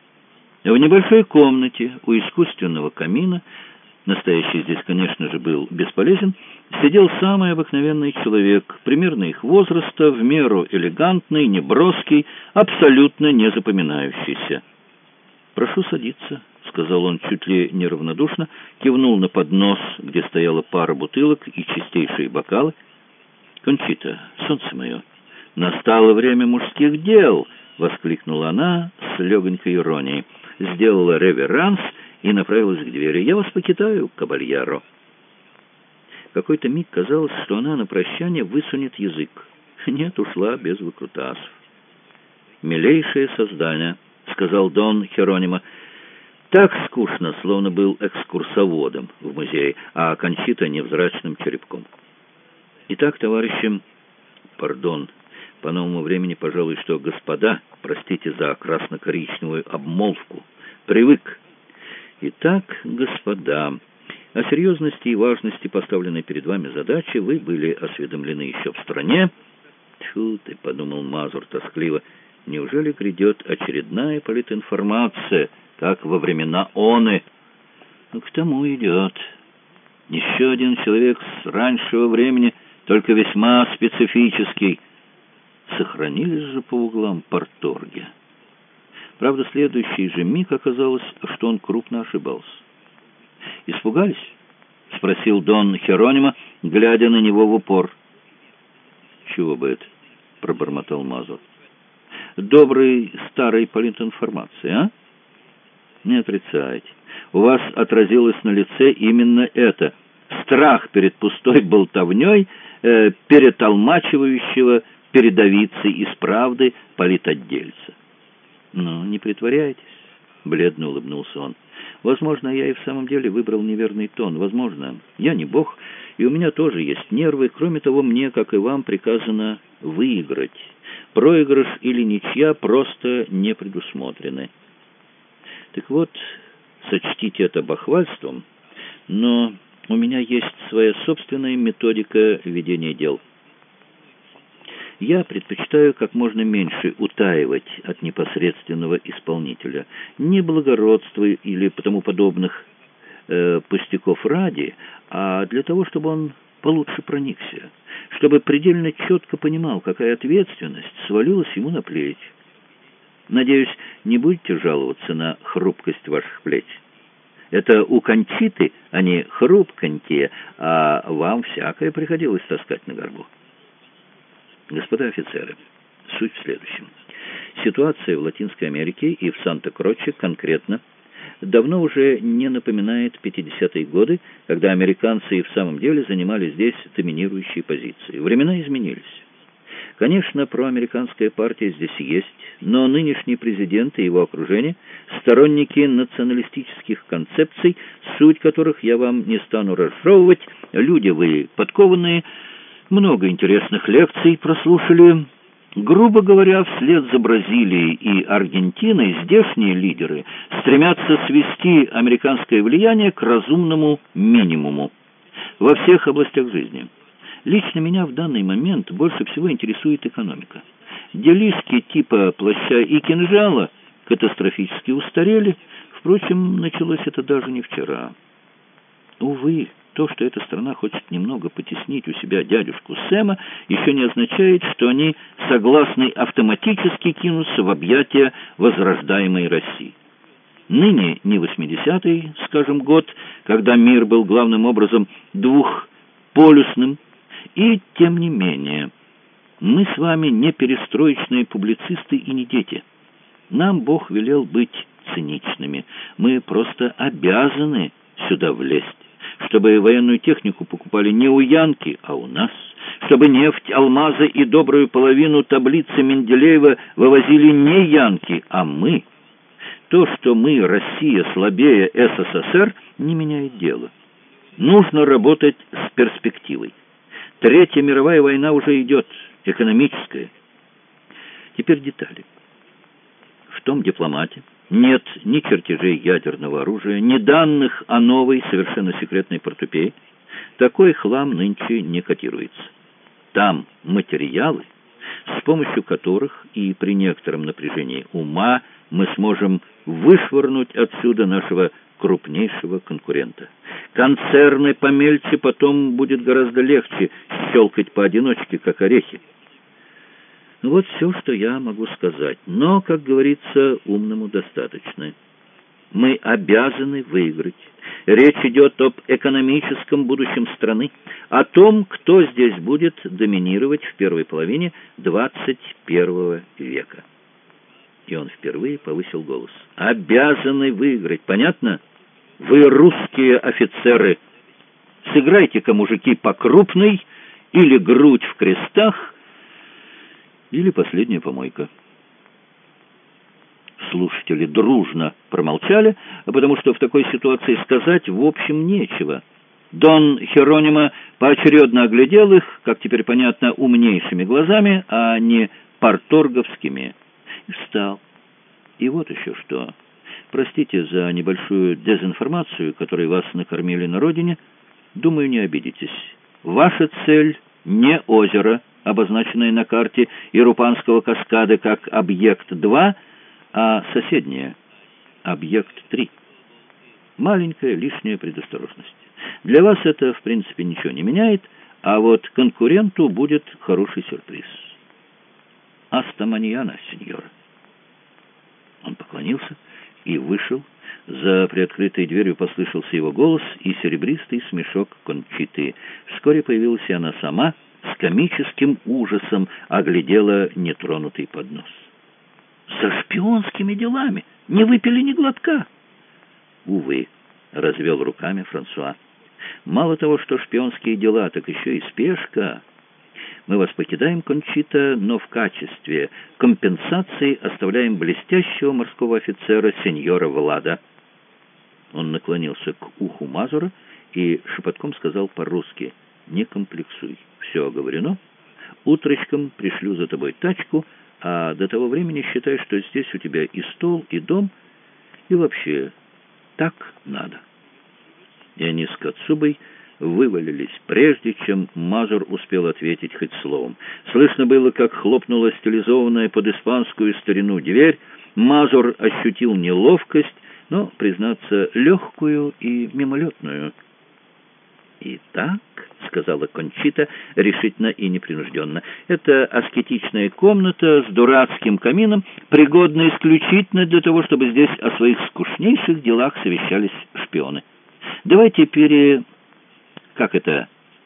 В небольшой комнате у искусственного камина, настоящий здесь, конечно же, был бесполезен, сидел самый обыкновенный человек, примерно их возраста, в меру элегантный, неброский, абсолютно не запоминающийся. «Прошу садиться», — сказал он чуть ли неравнодушно, кивнул на поднос, где стояла пара бутылок и чистейшие бокалы. «Кончита, солнце мое, настало время мужских дел!» — воскликнула она с легонькой иронией, сделала реверанс и направилась к двери. «Я вас покидаю, кабальяро». Какой-то миг казалось, что она на прощание высунет язык. Нет, ушла без выкрутасов. «Милейшее создание», — сказал Дон Херонимо. Так скучно, словно был экскурсоводом в музее, а Кончита — невзрачным черепком. «Итак, товарищи, пардон, по новому времени, пожалуй, что господа, простите за красно-коричневую обмолвку, привык. Итак, господа, о серьезности и важности поставленной перед вами задачи вы были осведомлены еще в стране». «Тьфу ты», — подумал Мазур тоскливо, — «неужели грядет очередная политинформация, как во времена Оны?» «Ну, к тому идет. Еще один человек с раннего времени, только весьма специфический. Сохранились же по углам порторги». Правда, следующий же миг оказалось, что он крупно ошибался. «Испугались?» — спросил Дон Херонимо, глядя на него в упор. «Чего бы это?» — пробормотал Мазур. «Доброй старой политинформации, а? Не отрицайте. У вас отразилось на лице именно это. Страх перед пустой болтовней, э, перетолмачивающего передовицы из правды политотдельца». «Ну, не притворяйтесь», — бледно улыбнулся он. «Возможно, я и в самом деле выбрал неверный тон. Возможно, я не бог, и у меня тоже есть нервы. Кроме того, мне, как и вам, приказано выиграть. Проигрыш или ничья просто не предусмотрены. Так вот, сочтите это бахвальством, но у меня есть своя собственная методика ведения дел. Я предпочитаю как можно меньше утаивать от непосредственного исполнителя, не благородства или потому подобных э, пустяков ради, а для того, чтобы он получше проникся, чтобы предельно четко понимал, какая ответственность свалилась ему на плечи. Надеюсь, не будете жаловаться на хрупкость ваших плеч. Это у Кончиты они хрупконькие, а вам всякое приходилось таскать на горбу». «Господа офицеры, суть в следующем. Ситуация в Латинской Америке и в Санта-Кроче конкретно давно уже не напоминает пятидесятые годы, когда американцы и в самом деле занимали здесь доминирующие позиции. Времена изменились. Конечно, проамериканская партия здесь есть, но нынешний президент и его окружение – сторонники националистических концепций, суть которых я вам не стану разжевывать. Люди вы подкованные, много интересных лекций прослушали. Грубо говоря, вслед за Бразилией и Аргентиной здешние лидеры стремятся свести американское влияние к разумному минимуму во всех областях жизни. Лично меня в данный момент больше всего интересует экономика. Делишки типа плаща и кинжала катастрофически устарели. Впрочем, началось это даже не вчера. Увы, То, что эта страна хочет немного потеснить у себя дядюшку Сэма, еще не означает, что они согласны автоматически кинуться в объятия возрождаемой России. Ныне не восьмидесятый, скажем, год, когда мир был главным образом двухполюсным, и тем не менее мы с вами не перестроечные публицисты и не дети. Нам Бог велел быть циничными. Мы просто обязаны сюда влезть, чтобы военную технику покупали не у Янки, а у нас, чтобы нефть, алмазы и добрую половину таблицы Менделеева вывозили не Янки, а мы. То, что мы, Россия, слабее СССР, не меняет дело. Нужно работать с перспективой. Третья мировая война уже идет, экономическая. Теперь детали. В том дипломате нет ни чертежей ядерного оружия, ни данных о новой, совершенно секретной портупее. Такой хлам нынче не котируется. Там материалы, с помощью которых и при некотором напряжении ума мы сможем вышвырнуть отсюда нашего крупнейшего конкурента. Концерны помельче потом будет гораздо легче щелкать поодиночке, как орехи. Ну вот все, что я могу сказать. Но, как говорится, умному достаточно. Мы обязаны выиграть. Речь идет об экономическом будущем страны, о том, кто здесь будет доминировать в первой половине двадцать первого века. И он впервые повысил голос. Обязаны выиграть, понятно? Вы русские офицеры. Сыграйте-ка, мужики, по крупной, или грудь в крестах, или последняя помойка. Слушатели дружно промолчали, потому что в такой ситуации сказать в общем нечего. Дон Херонимо поочередно оглядел их, как теперь понятно, умнейшими глазами, а не парторговскими. И встал. И вот еще что. Простите за небольшую дезинформацию, которой вас накормили на родине. Думаю, не обидитесь. Ваша цель не озеро, обозначенное на карте Ирупанского каскада как объект два, а соседнее, объект три. Маленькая лишняя предосторожность. Для вас это, в принципе, ничего не меняет, а вот конкуренту будет хороший сюрприз. Аста маньяна, сеньора. Он поклонился и вышел. За приоткрытой дверью послышался его голос и серебристый смешок Кончиты. Вскоре появилась и она сама, с комическим ужасом оглядела нетронутый поднос. «За шпионскими делами! Не выпили ни глотка!» «Увы», — развел руками Франсуа. «Мало того, что шпионские дела, так еще и спешка. Мы вас покидаем, Кончита, но в качестве компенсации оставляем блестящего морского офицера сеньора Влада». Он наклонился к уху Мазура и шепотком сказал по-русски: «Не комплексуй, все оговорено. Утречком пришлю за тобой тачку, а до того времени считай, что здесь у тебя и стол, и дом, и вообще так надо». И они с Кацубой вывалились, прежде чем Мазур успел ответить хоть словом. Слышно было, как хлопнула стилизованная под испанскую старину дверь. Мазур ощутил неловкость, но, признаться, легкую и мимолетную. «Итак», — сказала Кончита решительно и непринужденно, — «это аскетичная комната с дурацким камином, пригодна исключительно для того, чтобы здесь о своих скучнейших делах совещались шпионы. Давайте пере... как это?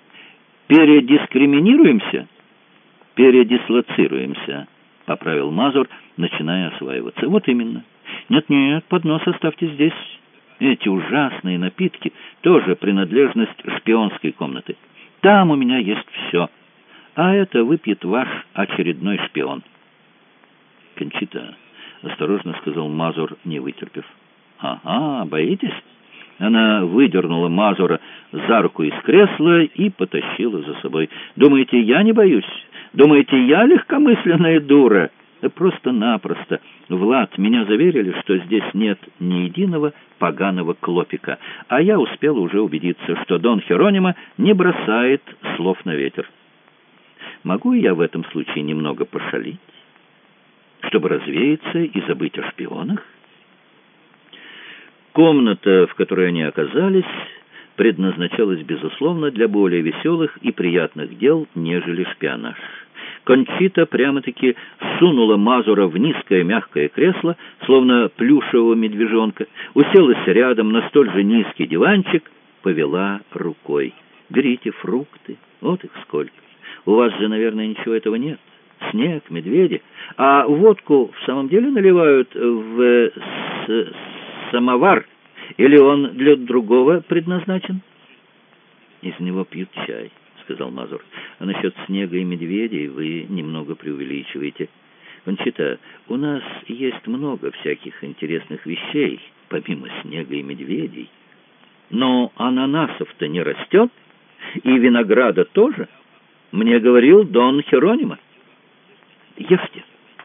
Передискриминируемся?» «Передислоцируемся», — поправил Мазур, начиная осваиваться. «Вот именно. Нет-нет, поднос оставьте здесь. Эти ужасные напитки — тоже принадлежность шпионской комнаты. Там у меня есть все. А это выпьет ваш очередной шпион». «Кончита», — осторожно сказал Мазур, не вытерпев. «Ага, боитесь?» Она выдернула Мазура за руку из кресла и потащила за собой. «Думаете, я не боюсь? Думаете, я легкомысленная дура?» «Просто-напросто. Влад, меня заверили, что здесь нет ни единого поганого клопика, а я успел уже убедиться, что Дон Херонимо не бросает слов на ветер. Могу я в этом случае немного пошалить, чтобы развеяться и забыть о шпионах?» Комната, в которой они оказались, предназначалась, безусловно, для более веселых и приятных дел, нежели шпионаж. Кончита прямо-таки сунула Мазура в низкое мягкое кресло, словно плюшевого медвежонка, уселась рядом на столь же низкий диванчик, повела рукой. «Берите фрукты, вот их сколько. У вас же, наверное, ничего этого нет. Снег, медведи. А водку в самом деле наливают в с самовар, или он для другого предназначен?» «Из него пьют чай», — сказал Мазур. «А насчет снега и медведей вы немного преувеличиваете. Кончита, у нас есть много всяких интересных вещей, помимо снега и медведей. Но ананасов-то не растет, и винограда тоже. Мне говорил Дон Херонима. Ешьте».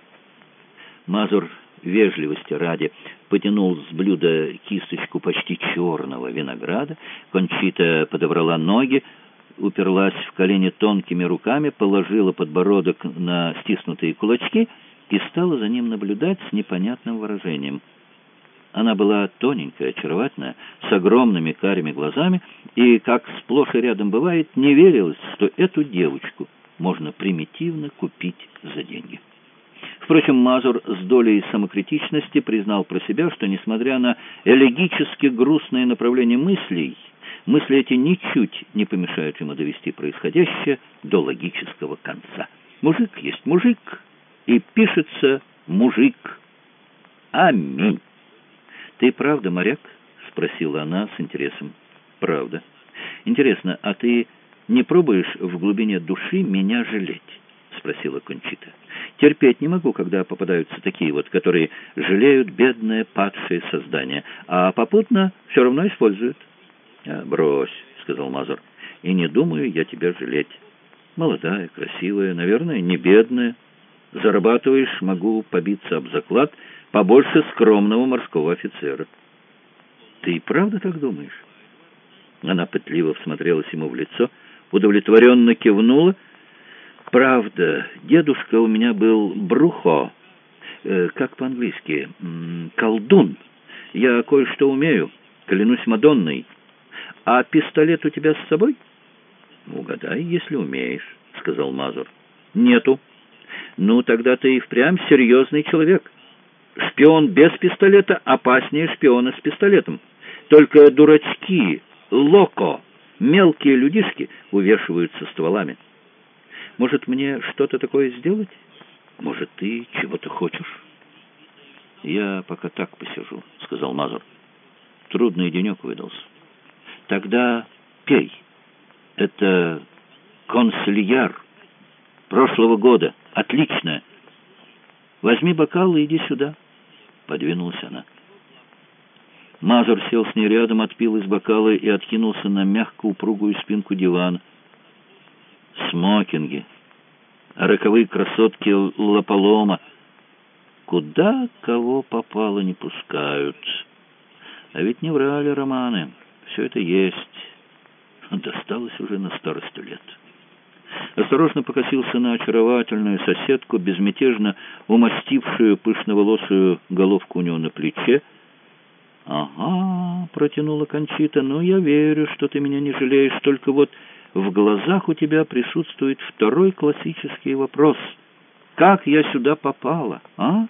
Мазур вежливости ради потянул с блюда кисточку почти черного винограда. Кончита подобрала ноги, уперлась в колени тонкими руками, положила подбородок на стиснутые кулачки и стала за ним наблюдать с непонятным выражением. Она была тоненькая, очаровательная, с огромными карими глазами, и, как сплошь и рядом бывает, не верилось, что эту девочку можно примитивно купить за деньги. Впрочем, Мазур с долей самокритичности признал про себя, что, несмотря на элегически грустное направление мыслей, мысли эти ничуть не помешают ему довести происходящее до логического конца. Мужик есть мужик, и пишется мужик. Аминь. «Ты правда моряк?» — спросила она с интересом. «Правда. Интересно, а ты не пробуешь в глубине души меня жалеть?» — спросила Кончита. «Терпеть не могу, когда попадаются такие вот, которые жалеют бедное падшее создание, а попутно все равно используют». «А, брось», — сказал Мазур, — «и не думаю я тебя жалеть. Молодая, красивая, наверное, не бедная. Зарабатываешь, могу побиться об заклад, побольше скромного морского офицера». «Ты и правда так думаешь?» Она пытливо всмотрелась ему в лицо, удовлетворенно кивнула. «Правда, дедушка у меня был брухо, э, как по-английски, колдун. Я кое-что умею, клянусь Мадонной. А пистолет у тебя с собой?» «Угадай, если умеешь», — сказал Мазур. «Нету». «Ну, тогда ты и впрямь серьезный человек. Шпион без пистолета опаснее шпиона с пистолетом. Только дурачки, локо, мелкие людишки увешиваются стволами. Может, мне что-то такое сделать? Может, ты чего-то хочешь?» «Я пока так посижу», — сказал Мазур. «Трудный денек выдался». «Тогда пей. Это консильяр прошлого года. Отлично. Возьми бокал и иди сюда». Подвинулась она. Мазур сел с ней рядом, отпил из бокала и откинулся на мягкую упругую спинку дивана. Смокинги, роковые красотки Лаполома. Куда кого попало не пускают. А ведь не врали романы. Все это есть. Досталось уже на старости лет. Осторожно покосился на очаровательную соседку, безмятежно умастившую пышноволосую головку у него на плече. «Ага», — протянула Кончита, — «ну, я верю, что ты меня не жалеешь, только вот в глазах у тебя присутствует второй классический вопрос. Как я сюда попала, а?»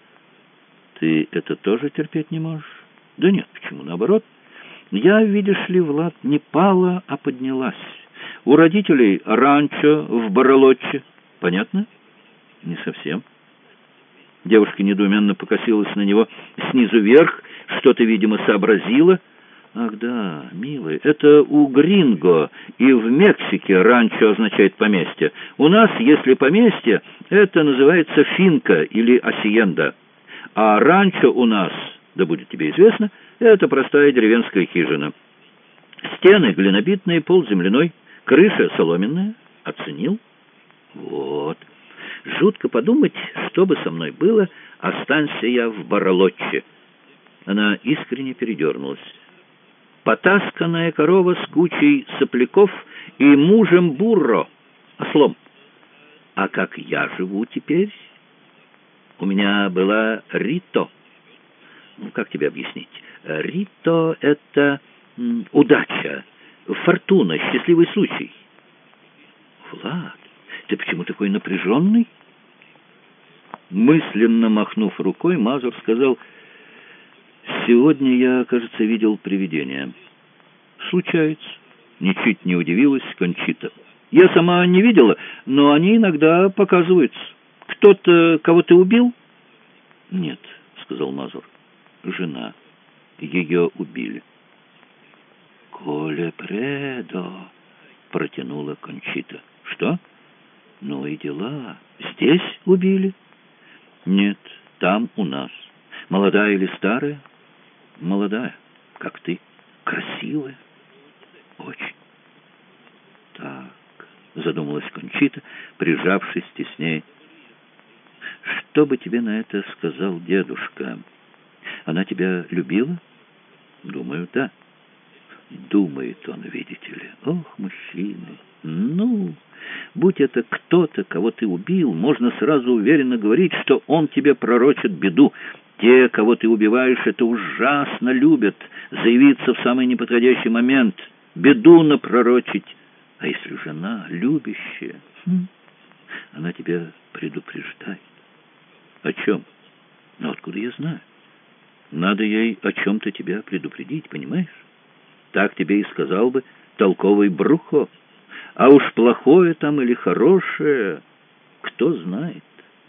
«Ты это тоже терпеть не можешь?» «Да нет, почему, наоборот. Я, видишь ли, Влад, не пала, а поднялась. У родителей ранчо в Баролотче. Понятно?» «Не совсем». Девушка недоуменно покосилась на него снизу вверх, что-то, видимо, сообразила. «Ах да, милый, это у гринго и в Мексике ранчо означает поместье. У нас, если поместье, это называется финка или асиенда. А ранчо у нас, да будет тебе известно, это простая деревенская хижина. Стены глинобитные, пол земляной, крыша соломенная. Оценил? Вот. Жутко подумать, что бы со мной было, останься я в Баролотче». Она искренне передернулась. «Потасканная корова с кучей сопляков и мужем бурро, ослом. А как я живу теперь? У меня была Рито. Ну, как тебе объяснить? Рито — это м, удача, фортуна, счастливый случай. Влад, ты почему такой напряженный? Мысленно махнув рукой, Мазур сказал: «Сегодня я, кажется, видел привидение». «Случается», — ничуть не удивилась Кончита. «Я сама не видела, но они иногда показываются. Кто-то кого-то убил?» «Нет», — сказал Мазур. «Жена. Ее убили». «Коле предо», — протянула Кончита. «Что?» «Ну и дела. Здесь убили?» «Нет, там у нас. Молодая или старая?» «Молодая, как ты. Красивая. Очень». «Так», — задумалась Кончита, прижавшись теснее. «Что бы тебе на это сказал дедушка? Она тебя любила?» «Думаю, да». «Думает он, видите ли. Ох, мужчины! Ну, будь это кто-то, кого ты убил, можно сразу уверенно говорить, что он тебе пророчит беду. Те, кого ты убиваешь, это ужасно любят заявиться в самый неподходящий момент, беду напророчить. А если жена любящая, хм, она тебя предупреждает». «О чем?» «Ну, откуда я знаю? Надо ей о чем-то тебя предупредить, понимаешь? Так тебе и сказал бы толковый Брухо. А уж плохое там или хорошее, кто знает».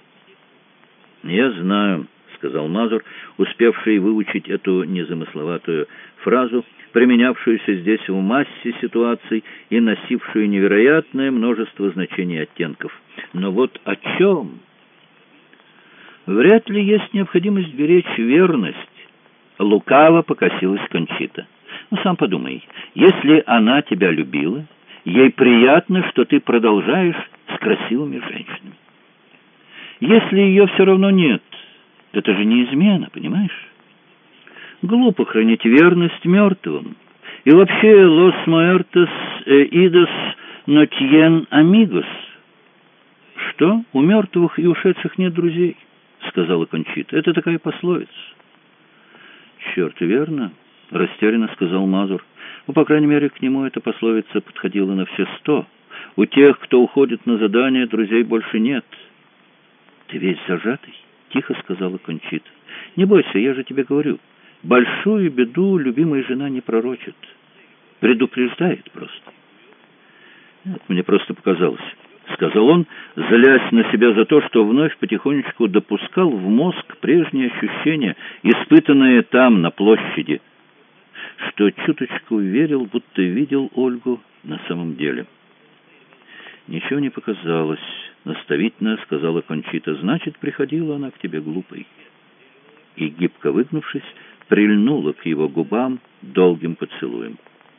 «Я знаю», — сказал Мазур, успевший выучить эту незамысловатую фразу, применявшуюся здесь в массе ситуаций и носившую невероятное множество значений и оттенков. «Но вот о чем? Вряд ли есть необходимость беречь верность». Лукаво покосилась Кончита. «Ну, сам подумай, если она тебя любила, ей приятно, что ты продолжаешь с красивыми женщинами. Если ее все равно нет, это же не измена, понимаешь? Глупо хранить верность мертвым. И вообще, los muertos idos no tienen amigos». «Что? У мертвых и ушедших нет друзей», — сказала Кончита. «Это такая пословица». «Черт, верно», — растерянно сказал Мазур. «Ну, по крайней мере, к нему эта пословица подходила на все сто. У тех, кто уходит на задание, друзей больше нет». «Ты весь зажатый?» — тихо сказала Кончита. «Не бойся, я же тебе говорю. Большую беду любимая жена не пророчит. Предупреждает просто». «Нет, мне просто показалось», — сказал он, злясь на себя за то, что вновь потихонечку допускал в мозг прежние ощущения, испытанные там, на площади, что чуточку верил, будто видел Ольгу на самом деле. «Ничего не показалось», — наставительно сказала Кончита. «Значит, приходила она к тебе глупой». И, гибко выгнувшись, прильнула к его губам долгим поцелуем.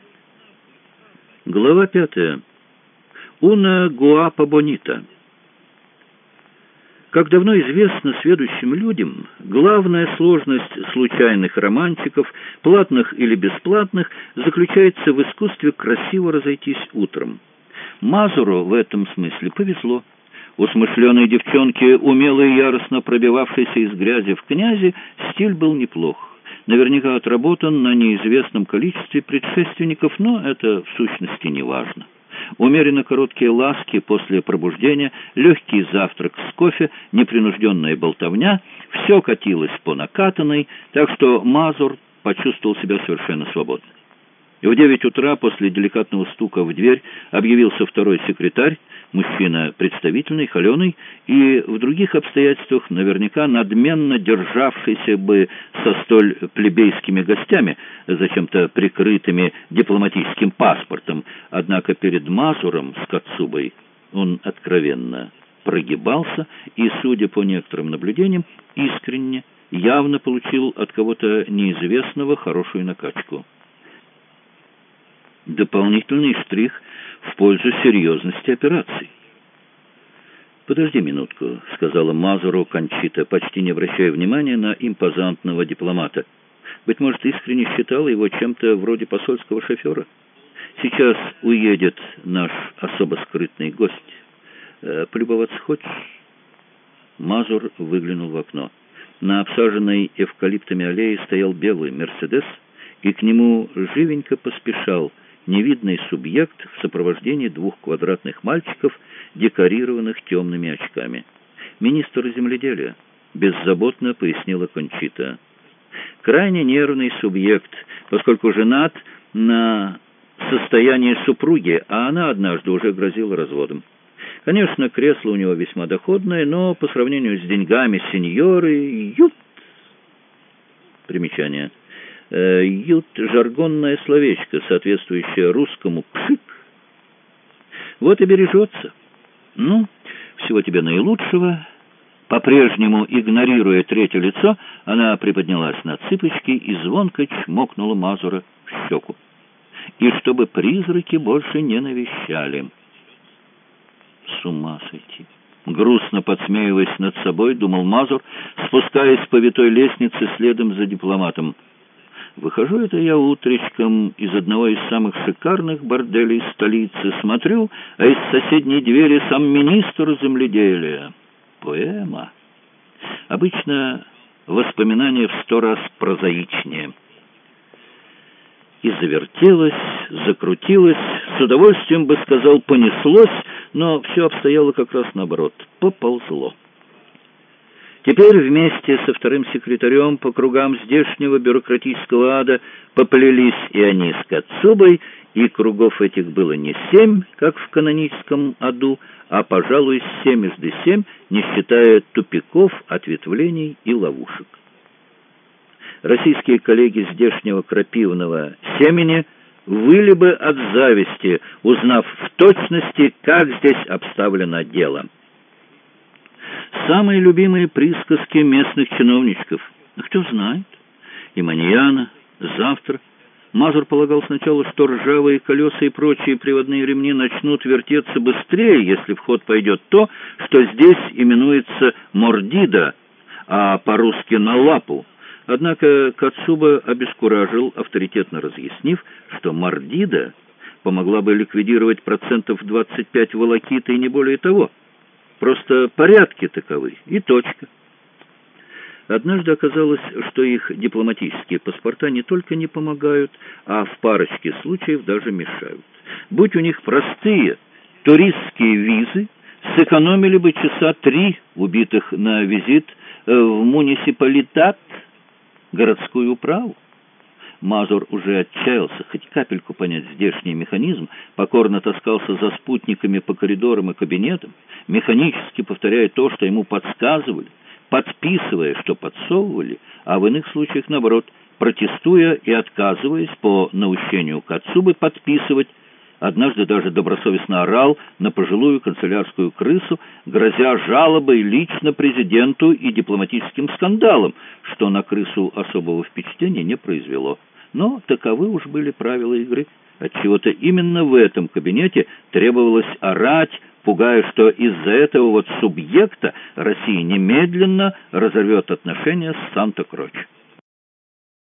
Глава пятая. Уна гуапа бонита. Как давно известно сведущим людям, главная сложность случайных романчиков, платных или бесплатных, заключается в искусстве красиво разойтись утром. Мазуру в этом смысле повезло. У смышленой девчонки, умело и яростно пробивавшейся из грязи в князи, стиль был неплох. Наверняка отработан на неизвестном количестве предшественников, но это в сущности не важно. Умеренно короткие ласки после пробуждения, легкий завтрак с кофе, непринужденная болтовня — все катилось по накатанной, так что Мазур почувствовал себя совершенно свободно. В девять утра после деликатного стука в дверь объявился второй секретарь, мужчина представительный, холеный, и в других обстоятельствах наверняка надменно державшийся бы со столь плебейскими гостями, зачем-то прикрытыми дипломатическим паспортом. Однако перед Мазуром с Кацубой он откровенно прогибался и, судя по некоторым наблюдениям, искренне, явно получил от кого-то неизвестного хорошую накачку. Дополнительный штрих в пользу серьезности операции. «Подожди минутку», — сказала Мазуру Кончита, почти не обращая внимания на импозантного дипломата. Быть может, искренне считала его чем-то вроде посольского шофера. «Сейчас уедет наш особо скрытный гость. Э, полюбоваться хочешь?» Мазур выглянул в окно. На обсаженной эвкалиптами аллее стоял белый «Мерседес», и к нему живенько поспешал невидный субъект в сопровождении двух квадратных мальчиков, декорированных темными очками. «Министр земледелия», — беззаботно пояснила Кончита. «Крайне нервный субъект, поскольку женат на состоянии супруги, а она однажды уже грозила разводом. Конечно, кресло у него весьма доходное, но по сравнению с деньгами сеньоры, ют...» Примечание. «Ют» — жаргонное словечко, соответствующее русскому «пшик». Вот и бережется. Ну, всего тебе наилучшего. По-прежнему, игнорируя третье лицо, она приподнялась на цыпочки и звонко чмокнула Мазура в щеку. И чтобы призраки больше не навещали. С ума сойти. Грустно подсмеиваясь над собой, думал Мазур, спускаясь по витой лестнице следом за дипломатом. Выхожу это я утречком из одного из самых шикарных борделей столицы, смотрю, а из соседней двери сам министр земледелия. Поэма. Обычно воспоминания в сто раз прозаичнее. И завертелось, закрутилось, с удовольствием бы сказал, понеслось, но все обстояло как раз наоборот, поползло. Теперь вместе со вторым секретарем по кругам здешнего бюрократического ада поплелись и они с Кацубой, и кругов этих было не семь, как в каноническом аду, а, пожалуй, семежды семь, не считая тупиков, ответвлений и ловушек. Российские коллеги здешнего крапивного семени выли бы от зависти, узнав в точности, как здесь обставлено дело. Самые любимые присказки местных чиновничков. Кто знает? И маньяна, завтра. Мазур полагал сначала, что ржавые колеса и прочие приводные ремни начнут вертеться быстрее, если в ход пойдет то, что здесь именуется мордида, а по-русски на лапу. Однако Кацуба обескуражил, авторитетно разъяснив, что мордида помогла бы ликвидировать процентов двадцать пять волокиты и не более того. Просто порядки таковы, и точка. Однажды оказалось, что их дипломатические паспорта не только не помогают, а в парочке случаев даже мешают. Будь у них простые туристские визы, сэкономили бы часа три, убитых на визит в муниципалитет, городскую управу. Мазур уже отчаялся хоть капельку понять здешний механизм, покорно таскался за спутниками по коридорам и кабинетам, механически повторяя то, что ему подсказывали, подписывая, что подсовывали, а в иных случаях, наоборот, протестуя и отказываясь по наущению Кацубы подписывать. Однажды даже добросовестно орал на пожилую канцелярскую крысу, грозя жалобой лично президенту и дипломатическим скандалом, что на крысу особого впечатления не произвело. Но таковы уж были правила игры. Отчего-то именно в этом кабинете требовалось орать, пугая, что из-за этого вот субъекта Россия немедленно разорвет отношения с Санта-Кроч.